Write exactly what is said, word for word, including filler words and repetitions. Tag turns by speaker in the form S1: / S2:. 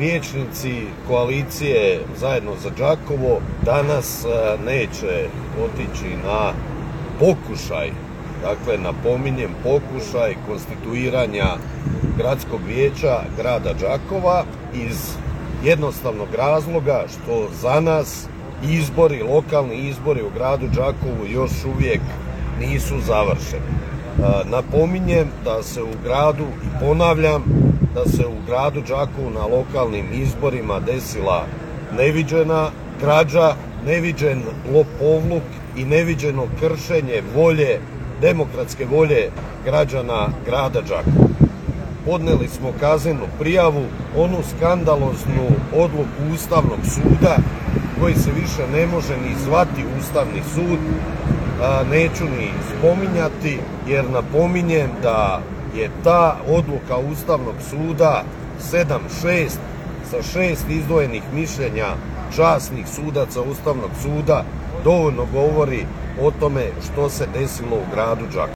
S1: vijećnici koalicije Zajedno za Đakovo danas neće otići na pokušaj, dakle napominjem pokušaj konstituiranja gradskog vijeća grada Đakova iz jednostavnog razloga što za nas izbori, lokalni izbori u gradu Đakovu još uvijek nisu završeni. Napominjem da se u gradu, i ponavljam, da se u gradu Đakovu na lokalnim izborima desila neviđena krađa, neviđen lopovluk i neviđeno kršenje volje, demokratske volje građana grada Đakova. Podnijeli smo kaznenu prijavu, onu skandaloznu odluku Ustavnog suda koji se više ne može ni zvati Ustavni sud, neću ni spominjati jer napominjem da je ta odluka Ustavnog suda sedam šest sa šest izdvojenih mišljenja časnih sudaca Ustavnog suda dovoljno govori o tome što se desilo u gradu Đakovu.